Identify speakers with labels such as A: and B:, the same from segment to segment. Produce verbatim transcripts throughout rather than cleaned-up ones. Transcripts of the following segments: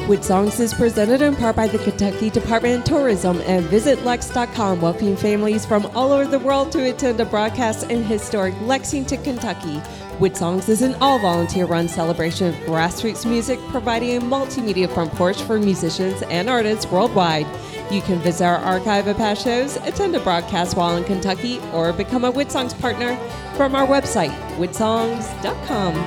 A: Wood Songs is presented in part by the Kentucky Department of Tourism and Visit Lex dot com, welcoming families from all over the world to attend a broadcast in historic Lexington, Kentucky. Wood Songs is an all-volunteer-run celebration of grassroots music, providing a multimedia front porch for musicians and artists worldwide. You can visit our archive of past shows, attend a broadcast while in Kentucky, or become a Wood Songs partner from our website, wood songs dot com.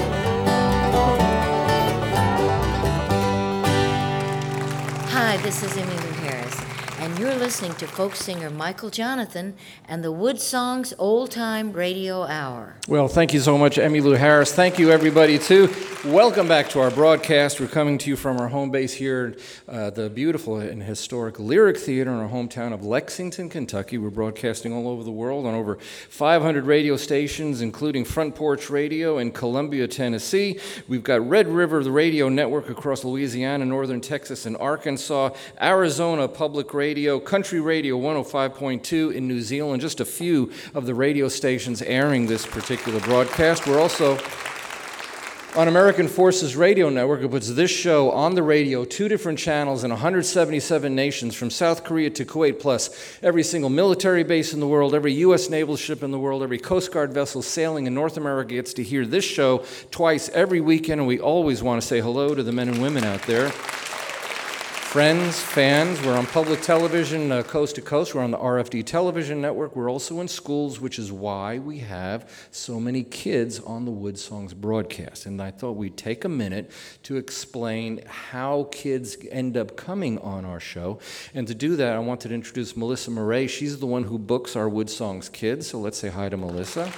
B: Hi, this is Emmylou Harris, and you're listening to folk singer Michael Jonathan and the Wood Songs Old Time Radio Hour.
C: Well, thank you so much, Emmylou Harris. Thank you, everybody, too. Welcome back to our broadcast. We're coming to you from our home base here, uh, the beautiful and historic Lyric Theater in our hometown of Lexington, Kentucky. We're broadcasting all over the world on over five hundred radio stations, including Front Porch Radio in Columbia, Tennessee. We've got Red River, the radio network across Louisiana, northern Texas, and Arkansas, Arizona Public Radio, Country Radio one oh five point two in New Zealand, just a few of the radio stations airing this particular broadcast. We're also on American Forces Radio Network. It puts this show on the radio, two different channels in one hundred seventy-seven nations, from South Korea to Kuwait, plus every single military base in the world, every U S naval ship in the world, every Coast Guard vessel sailing in North America gets to hear this show twice every weekend, and we always want to say hello to the men and women out there. Friends, fans, we're on public television uh, coast to coast. We're on the R F D television network. We're also in schools, which is why we have so many kids on the Wood Songs broadcast. And I thought we'd take a minute to explain how kids end up coming on our show. And to do that, I wanted to introduce Melissa Murray. She's the one who books our Wood Songs kids. So let's say hi to Melissa.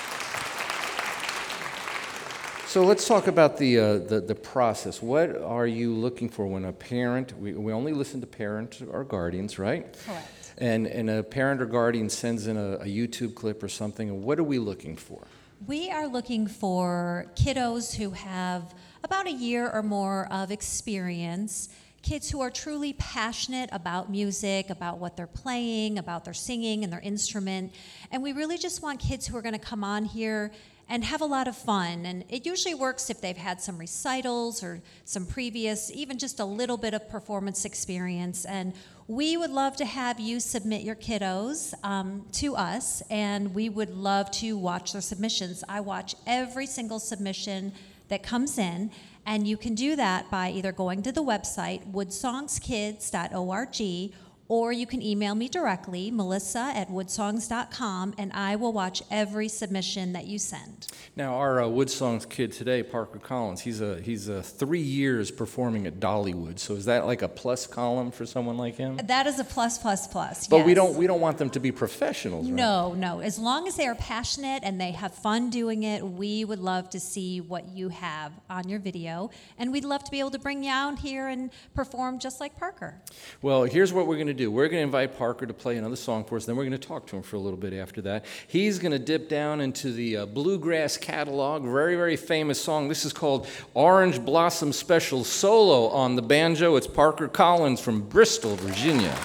C: So let's talk about the, uh, the the process. What are you looking for when a parent, we, we only listen to parents or guardians, right?
D: Correct.
C: And, and a parent or guardian sends in a, a YouTube clip or something, and what are we looking for?
D: We are looking for kiddos who have about a year or more of experience, kids who are truly passionate about music, about what they're playing, about their singing and their instrument. And we really just want kids who are going to come on here and have a lot of fun. And it usually works if they've had some recitals or some previous, even just a little bit of performance experience. And we would love to have you submit your kiddos um, to us, and we would love to watch their submissions. I watch every single submission that comes in, and you can do that by either going to the website, wood songs kids dot org, or you can email me directly, melissa at wood songs dot com, and I will watch every submission that you send.
C: Now, our uh, Wood Songs kid today, Parker Collins, he's a he's a three years performing at Dollywood. So is that like a plus column for someone like him?
D: That is a plus, plus, plus.
C: But
D: yes.
C: we don't we don't want them to be professionals, right?
D: No, no. As long as they are passionate and they have fun doing it, we would love to see what you have on your video, and we'd love to be able to bring you out here and perform just like Parker.
C: Well, here's what we're going to do. We're going to invite Parker to play another song for us, then we're going to talk to him for a little bit after that. He's going to dip down into the uh, bluegrass catalog, very, very famous song. This is called Orange Blossom Special. Solo on the banjo. It's Parker Collins from Bristol, Virginia.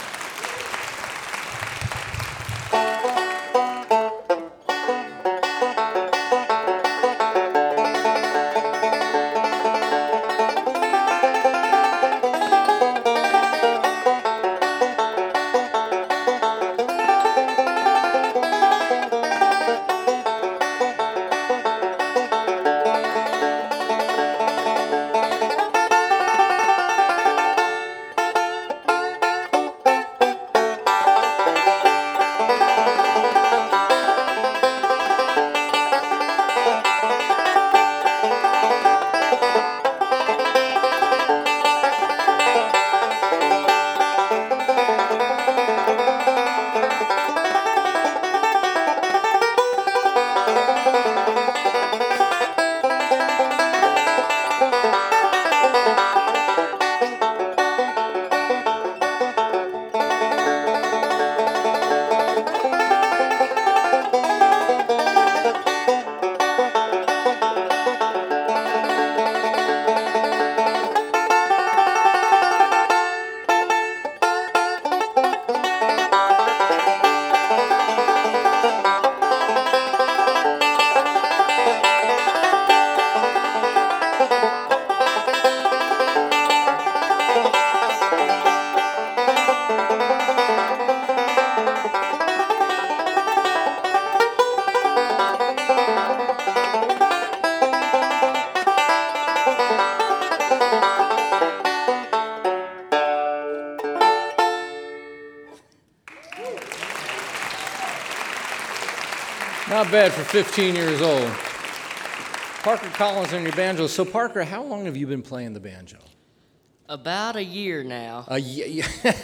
C: Not bad for fifteen years old. Parker Collins on your banjo. So, Parker, how long have you been playing the banjo?
E: About a year now.
C: A year.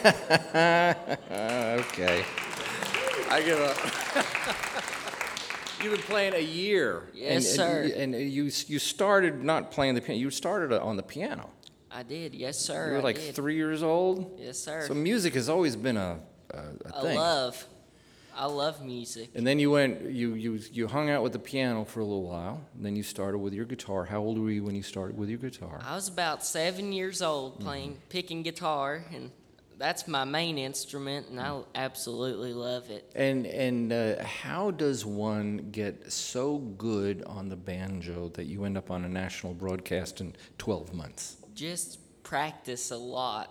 C: Okay. I give up. You've been playing a year.
E: Yes,
C: and,
E: sir.
C: And, and you you started not playing the piano. You started on the piano.
E: I did, yes, sir.
C: You were
E: I
C: like
E: did.
C: three years old.
E: Yes, sir.
C: So music has always been a a, a
E: I
C: thing.
E: love, I love music.
C: And then you went, you you you hung out with the piano for a little while. And then you started with your guitar. How old were you when you started with your guitar?
E: I was about seven years old playing,
C: Mm-hmm.
E: picking guitar, and that's my main instrument, and I absolutely love it.
C: And and uh, how does one get so good on the banjo that you end up on a national broadcast in twelve months?
E: Just practice a lot.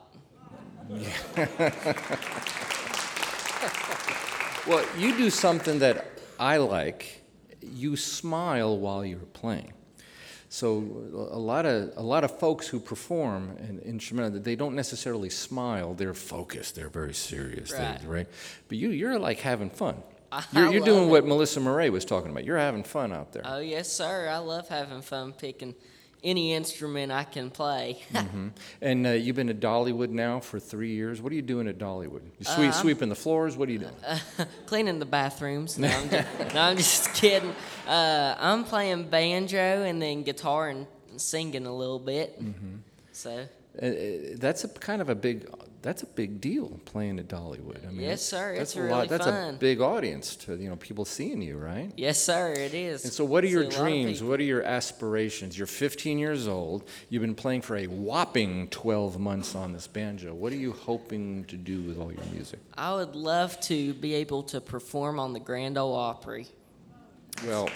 C: Well, you do something that I like. You smile while you're playing. So a lot of a lot of folks who perform an instrumental, they don't necessarily smile. They're focused. They're very serious.
E: Right.
C: They, right? But you, you're like having fun.
E: I
C: You're, you're
E: love
C: doing
E: it.
C: what Melissa Murray was talking about. You're having fun out there.
E: Oh, yes, sir. I love having fun picking any instrument I can play.
C: Mm-hmm. And uh, you've been at Dollywood now for three years. What are you doing at Dollywood? You sweep,
E: Uh,
C: sweeping the floors? What are you doing?
E: Cleaning the bathrooms. No, I'm just, no, I'm just kidding. Uh, I'm playing banjo and then guitar and singing a little bit.
C: Mm-hmm.
E: So,
C: Uh, uh, that's a kind of a big. That's a big deal playing at Dollywood. I mean,
E: Yes, sir.
C: That's
E: It's
C: a
E: really
C: lot. That's a
E: fun.
C: big audience to you know people seeing you, right?
E: yes, sir, it is.
C: And so, what are
E: See
C: your
E: a lot of
C: dreams?
E: people.
C: What are your aspirations? You're fifteen years old. You've been playing for a whopping twelve months on this banjo. What are you hoping to do with all your music?
E: I would love to be able to perform on the Grand Ole Opry.
C: Well,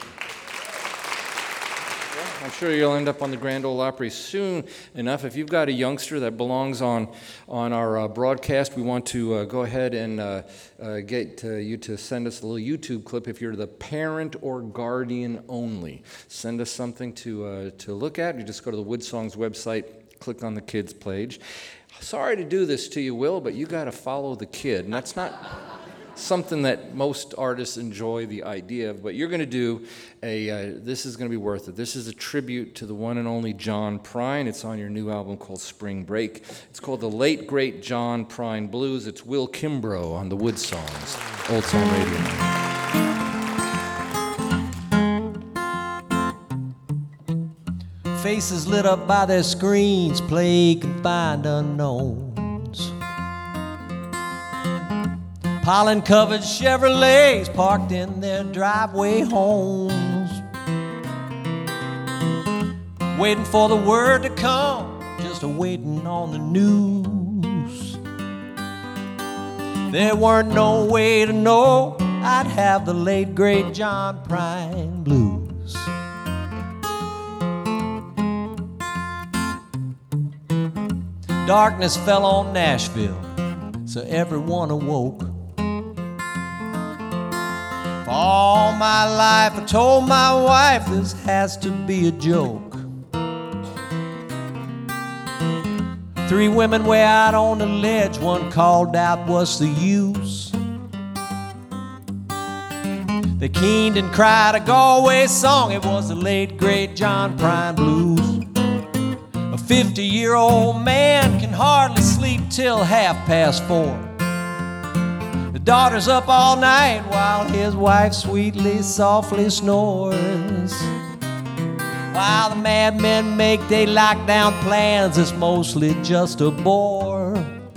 C: I'm sure you'll end up on the Grand Ole Opry soon enough. If you've got a youngster that belongs on on our uh, broadcast, we want to uh, go ahead and uh, uh, get uh, you to send us a little YouTube clip. If you're the parent or guardian only, send us something to uh, to look at. You just go to the Wood Songs website, click on the kids page. Sorry to do this to you, Will, but you got to follow the kid, and that's not something that most artists enjoy the idea of, but you're going to do a, uh, this is going to be worth it. This is a tribute to the one and only John Prine. It's on your new album called Spring Break. It's called The Late Great John Prine Blues. It's Will Kimbrough on the Wood Songs, Old Time Radio.
F: Faces lit up by their screens, plague confined unknowns. Pollen-covered Chevrolets parked in their driveway homes, waiting for the word to come, just a waiting on the news. There weren't no way to know I'd have the late great John Prine blues. Darkness fell on Nashville, so everyone awoke. For all my life I told my wife this has to be a joke. Three women way out on the ledge, one called out, what's the use? They keened and cried a Galway song, it was the late great John Prine blues. A fifty-year-old man can hardly sleep till half past four. The daughter's up all night while his wife sweetly, softly snores. While the madmen make they lockdown plans, it's mostly just a bore.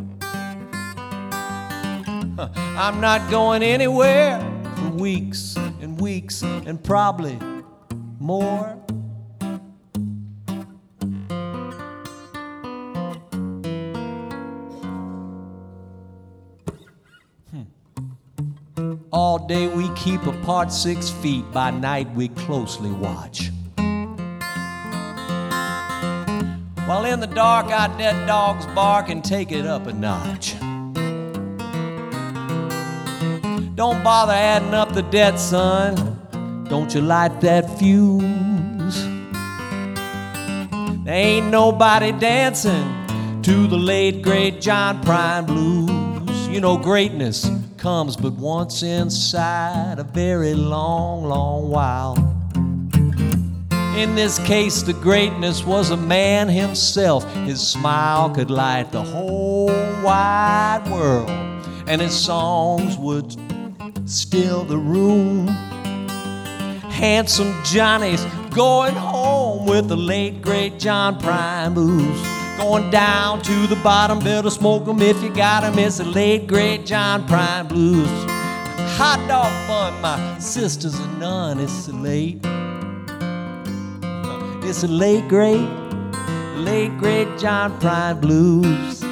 F: I'm not going anywhere for weeks and weeks and probably more. All day we keep apart six feet, by night we closely watch. While in the dark our dead dogs bark and take it up a notch. Don't bother adding up the debt, son. Don't you light that fuse. There ain't nobody dancing to the late great John Prine blues. You know greatness comes but once inside a very long, long while. In this case, the greatness was a man himself. His smile could light the whole wide world, and his songs would still the room. Handsome Johnny's going home with the late great John Prine blues. Going down to the bottom, better smoke 'em if you got 'em. It's the late great John Prine blues. Hot dog bun, my sisters and none. It's the late, it's the late great, late great John Prine blues.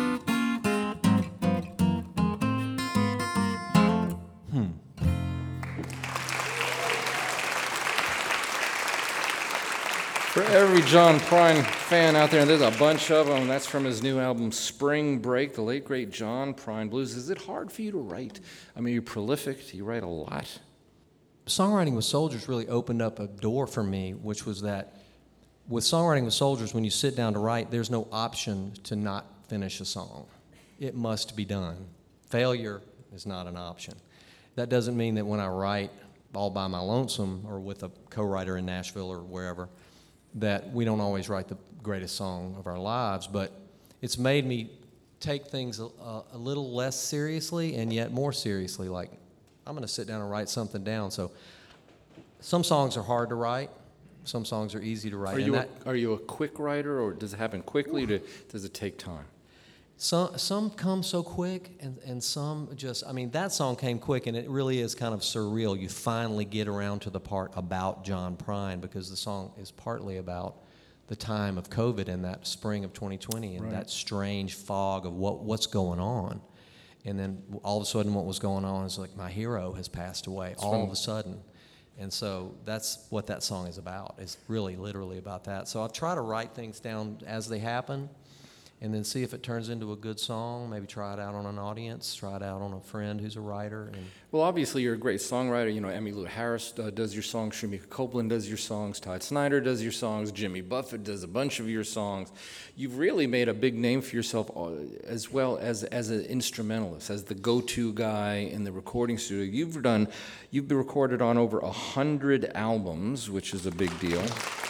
C: For every John Prine fan out there, and there's a bunch of them, that's from his new album, Spring Break, the late, great John Prine Blues. Is it hard for you to write? I mean, you're prolific. Do you write a lot?
F: Songwriting with Soldiers really opened up a door for me, which was that with Songwriting with Soldiers, when you sit down to write, there's no option to not finish a song. It must be done. Failure is not an option. That doesn't mean that when I write all by my lonesome or with a co-writer in Nashville or wherever, that we don't always write the greatest song of our lives, but it's made me take things a, a little less seriously and yet more seriously. Like, I'm going to sit down and write something down. So some songs are hard to write. Some songs are easy to write.
C: Are you,
F: and that,
C: a, are you a quick writer, or does it happen quickly, or does it take time?
F: Some, some come so quick, and, and some just, I mean, that song came quick, and it really is kind of surreal. You finally get around to the part about John Prine, because the song is partly about the time of COVID and that spring of twenty twenty and right. that strange fog of what, what's going on. And then all of a sudden what was going on is like, my hero has passed away, that's all funny. Of a sudden. And so that's what that song is about. It's really literally about that. So I try to write things down as they happen, and then see if it turns into a good song. Maybe try it out on an audience, try it out on a friend who's a writer. And
C: well, obviously you're a great songwriter. You know, Emmylou Harris uh, does your songs, Shamika Copeland does your songs, Todd Snyder does your songs, Jimmy Buffett does a bunch of your songs. You've really made a big name for yourself uh, as well as as an instrumentalist, as the go-to guy in the recording studio. You've done, you've been recorded on over a hundred albums, which is a big deal.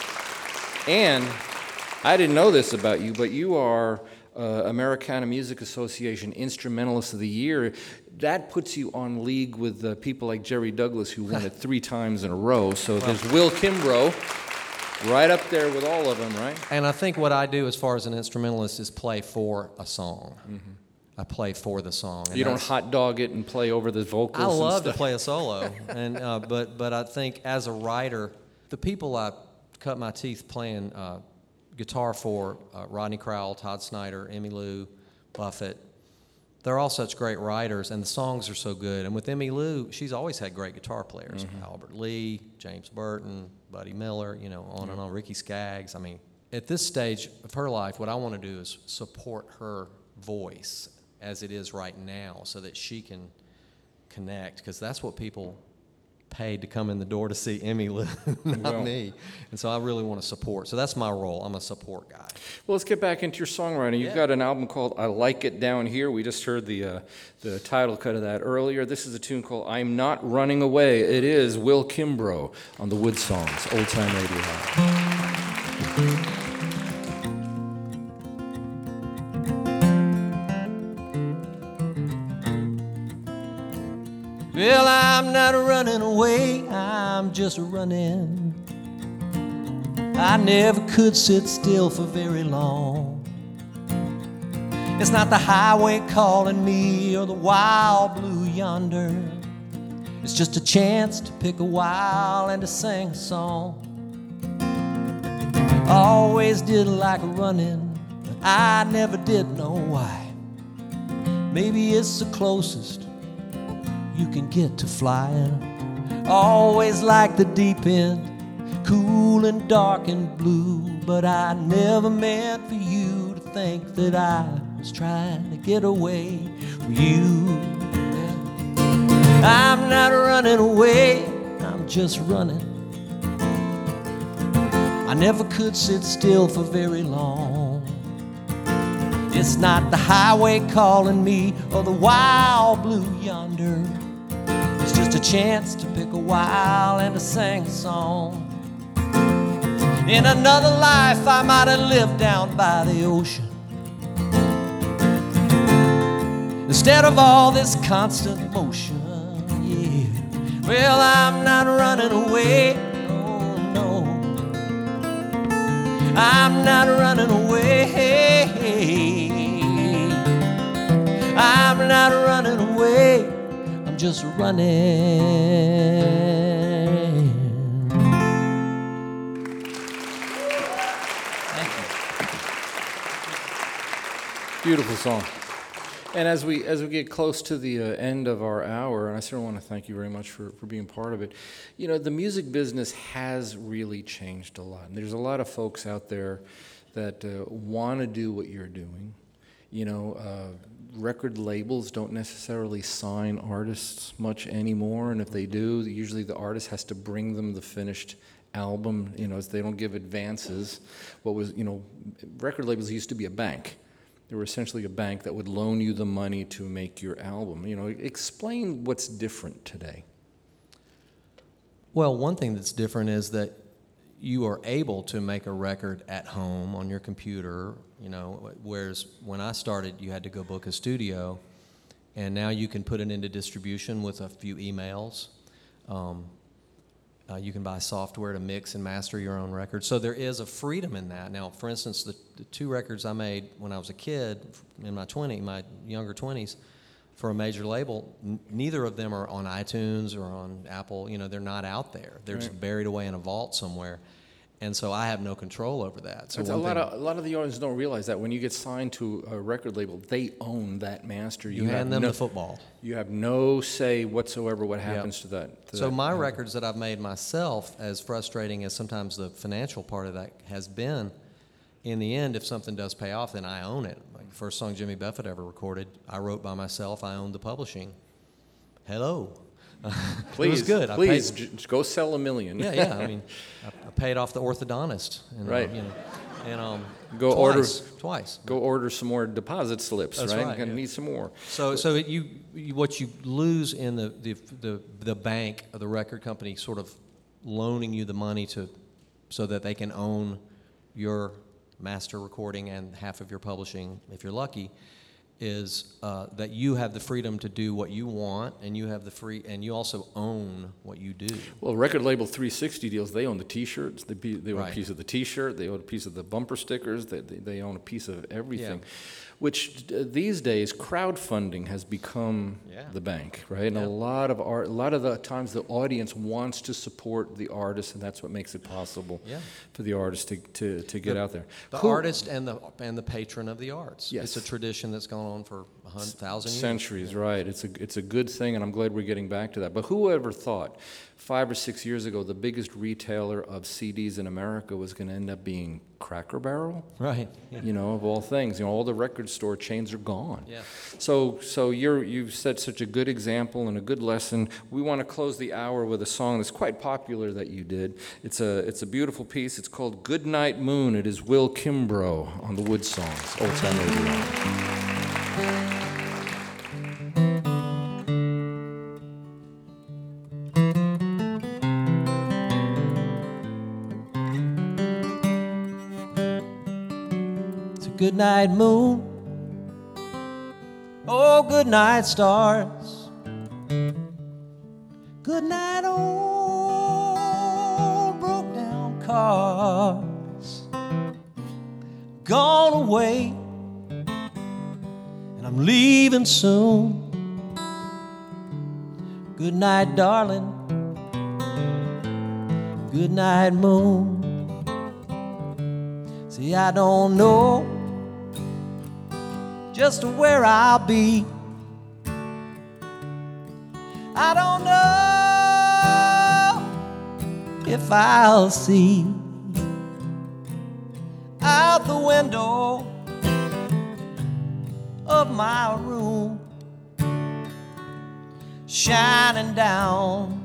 C: And I didn't know this about you, but you are uh, Americana Music Association Instrumentalist of the Year. That puts you on league with uh, people like Jerry Douglas, who won it three times in a row. So well, there's Will Kimbrough right up there with all of them, right?
F: And I think what I do as far as an instrumentalist is play for a song. Mm-hmm. I play for the song.
C: You don't hot dog it and play over the vocals.
F: I love
C: and stuff.
F: to play a solo, and uh, but but I think as a writer, the people I cut my teeth playing uh, guitar for, uh, Rodney Crowell, Todd Snyder, Emmylou, Buffett, they're all such great writers, and the songs are so good. And with Emmylou, she's always had great guitar players. Mm-hmm. Albert Lee, James Burton, Buddy Miller, you know, on mm-hmm. and on, Ricky Skaggs. I mean, at this stage of her life, what I want to do is support her voice as it is right now so that she can connect, because that's what people paid to come in the door to see Emmylou, not well, me. And so I really want to support. So that's my role. I'm a support guy.
C: Well, let's get back into your songwriting. You've yeah. got an album called I Like It Down Here. We just heard the uh, the title cut of that earlier. This is a tune called I'm Not Running Away. It is Will Kimbrough on the Wood Songs, Old Time Radio.
F: Well, I'm not running away, I'm just running. I never could sit still for very long. It's not the highway calling me or the wild blue yonder. It's just a chance to pick a while and to sing a song. I always did like running, but I never did know why. Maybe it's the closest you can get to flying. Always like the deep end, cool and dark and blue. But I never meant for you to think that I was trying to get away from you. I'm not running away, I'm just running. I never could sit still for very long. It's not the highway calling me or the wild blue yonder. It's just a chance to pick a while and to sing a song. In another life I might have lived down by the ocean instead of all this constant motion, yeah. Well, I'm not running away, oh no. I'm not running away. I'm not running away. I'm just running.
C: Beautiful song. And as we as we get close to the uh, end of our hour, and I certainly want to thank you very much for, for being part of it, you know, the music business has really changed a lot. And there's a lot of folks out there that uh, want to do what you're doing. You know, uh, record labels don't necessarily sign artists much anymore, and if they do, usually the artist has to bring them the finished album. You know, they don't give advances. What was, you know, record labels used to be a bank. They were essentially a bank that would loan you the money to make your album. You know, explain what's different today.
F: Well, one thing that's different is that you are able to make a record at home on your computer, you know, whereas when I started, you had to go book a studio, and now you can put it into distribution with a few emails. Um, Uh, you can buy software to mix and master your own records. So there is a freedom in that. Now, for instance, the, the two records I made when I was a kid, in my twenties, my younger twenties, for a major label, n- neither of them are on iTunes or on Apple. You know, they're not out there. They're
C: Right.
F: just buried away in a vault somewhere. And so I have no control over that. So
C: It's a
F: one
C: lot
F: thing-
C: of a lot of the audience don't realize that when you get signed to a record label, they own that master.
F: you,
C: have
F: hand them
C: no,
F: the football.
C: You have no say whatsoever what happens
F: Yep.
C: to that. to
F: So
C: that
F: my
C: album.
F: records that I've made myself, as frustrating as sometimes the financial part of that has been, in the end, if something does pay off, then I own it. Like the first song Jimmy Buffett ever recorded, I wrote by myself. I owned the publishing. Hello.
C: Please,
F: it was good.
C: please
F: I paid,
C: j- go sell a million.
F: yeah, yeah. I mean, I, I paid off the orthodontist. And, uh,
C: Right.
F: you know, and um,
C: Go
F: twice,
C: order-
F: twice.
C: Go order some more deposit slips,
F: That's
C: right?
F: right,
C: Gonna
F: yeah.
C: need some more.
F: So, so it, you, you, what you lose in the, the, the, the bank of the record company sort of loaning you the money to, so that they can own your master recording and half of your publishing, if you're lucky, is uh, that you have the freedom to do what you want, and you have the free, and you also own what you do.
C: Well, record label three sixty deals, they own the T-shirts. They, be, they own
F: Right.
C: a piece of the T-shirt. They own a piece of the bumper stickers. They, they, they own a piece of everything.
F: Yeah.
C: Which uh, these days, crowdfunding has become
F: Yeah.
C: the bank, right? And
F: Yeah.
C: a lot of art, a lot of the times, the audience wants to support the artist, and that's what makes it possible
F: Yeah.
C: for the artist to, to, to get
F: The-
C: out there.
F: The
C: Who-
F: artist and the and the patron of the arts.
C: Yes.
F: It's a tradition that's gone on for a hundred thousand years.
C: Centuries, right. It's a, it's a good thing, and I'm glad we're getting back to that. But who ever thought five or six years ago the biggest retailer of C Ds in America was going to end up being Cracker Barrel?
F: Right. Yeah.
C: You know, of all things. You know, all the record store chains are gone.
F: Yeah.
C: So so you're, you've set such a good example and a good lesson. We want to close the hour with a song that's quite popular that you did. It's a, it's a beautiful piece. It's called Good Night Moon. It is Will Kimbrough on the Wood Songs, Old Time Radio.
F: Good night, moon. Oh, good night, stars. Good night, old broke down cars. Gone away, and I'm leaving soon. Good night, darling. Good night, moon. See, I don't know just where I'll be. I don't know if I'll see out the window of my room, shining down.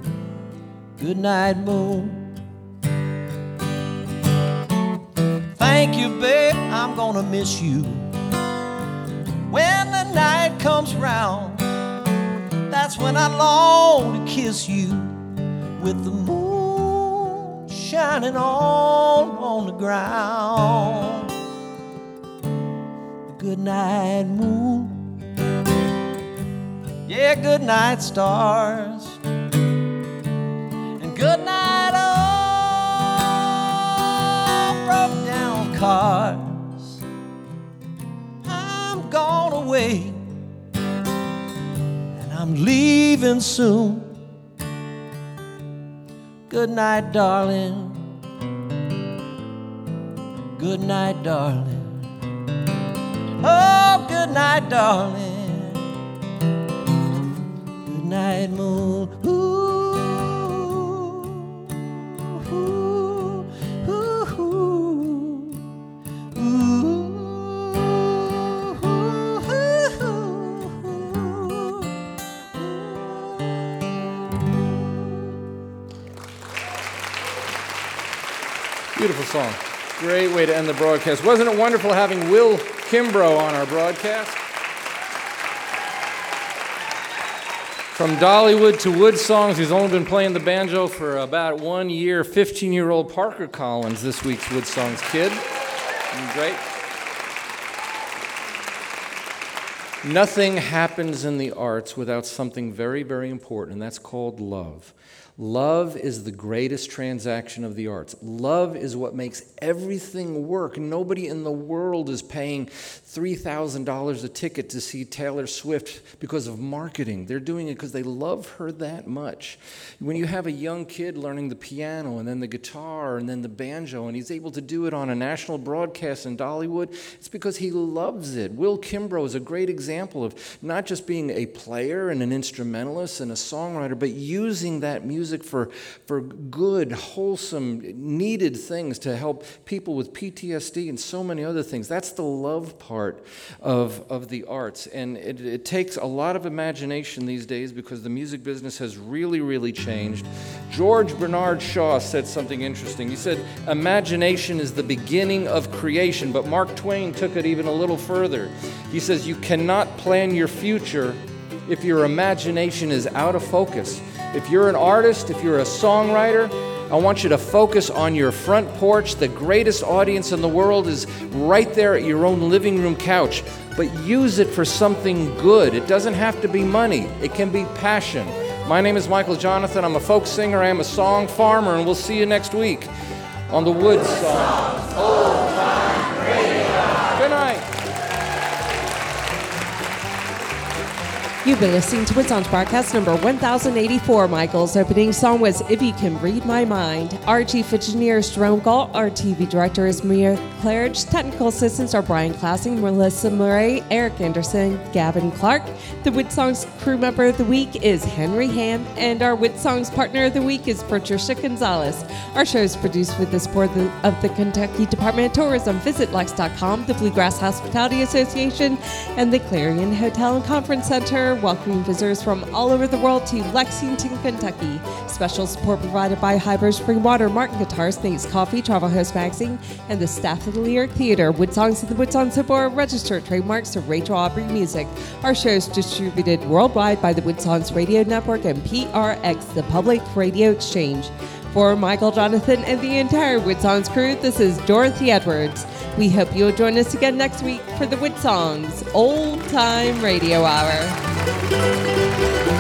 F: Good night, moon. thank you, babe, I'm gonna miss you. When the night comes round, that's when I long to kiss you, with the moon shining all on the ground. Good night, moon. Yeah, good night, stars. And good night, all broke down cars. I'm gone away, and I'm leaving soon. Good night, darling. Good night, darling. Oh, good night, darling. Good night, moon. Ooh, ooh, ooh, ooh, ooh.
C: Beautiful song. Great way to end the broadcast. Wasn't it wonderful having Will Kimbrough on our broadcast? From Dollywood to Wood Songs, he's only been playing the banjo for about one year. fifteen-year-old Parker Collins, this week's Wood Songs kid. Great. Nothing happens in the arts without something very, very important, and that's called love. Love is the greatest transaction of the arts. Love is what makes everything work. Nobody in the world is paying three thousand dollars a ticket to see Taylor Swift because of marketing. They're doing it because they love her that much. When you have a young kid learning the piano and then the guitar and then the banjo, and he's able to do it on a national broadcast in Dollywood, it's because he loves it. Will Kimbrough is a great example of not just being a player and an instrumentalist and a songwriter, but using that music for, for good, wholesome, needed things to help people with P T S D and so many other things. That's the love part of, of the arts. And it, it takes a lot of imagination these days because the music business has really, really changed. George Bernard Shaw said something interesting. He said, imagination is the beginning of creation, but Mark Twain took it even a little further. He says, you cannot plan your future if your imagination is out of focus. If you're an artist, if you're a songwriter, I want you to focus on your front porch. The greatest audience in the world is right there at your own living room couch. But use it for something good. It doesn't have to be money. It can be passion. My name is Michael Jonathan. I'm a folk singer. I am a song farmer, and we'll see you next week on the Wood Songs Old Time Radio. Good night.
A: You've been listening to Wood Songs broadcast number one thousand eighty-four. Michael's opening song was If You Can Read My Mind. Our chief engineer is Jerome Galt. Our T V director is Maria Claridge. Technical assistants are Brian Classing, Melissa Murray, Eric Anderson, Gavin Clark. The Wood Songs crew member of the week is Henry Ham, and our Wood Songs partner of the week is Patricia Gonzalez. Our show is produced with the support of the Kentucky Department of Tourism. Visit Lex dot com, the Bluegrass Hospitality Association, and the Clarion Hotel and Conference Center, welcoming visitors from all over the world to Lexington, Kentucky. Special support provided by Hybrid Spring Water, Martin Guitars, Nate's Coffee, Travel Host Magazine, and the staff of the Lyric Theater. Wood Songs and the Wood Songs Support are registered trademarks of Rachel Aubrey Music. Our show is distributed worldwide by the Wood Songs Radio Network and P R X, the Public Radio Exchange. For Michael Jonathan and the entire Wood Songs crew, this is Dorothy Edwards. We hope you'll join us again next week for the Wood Songs Old Time Radio Hour.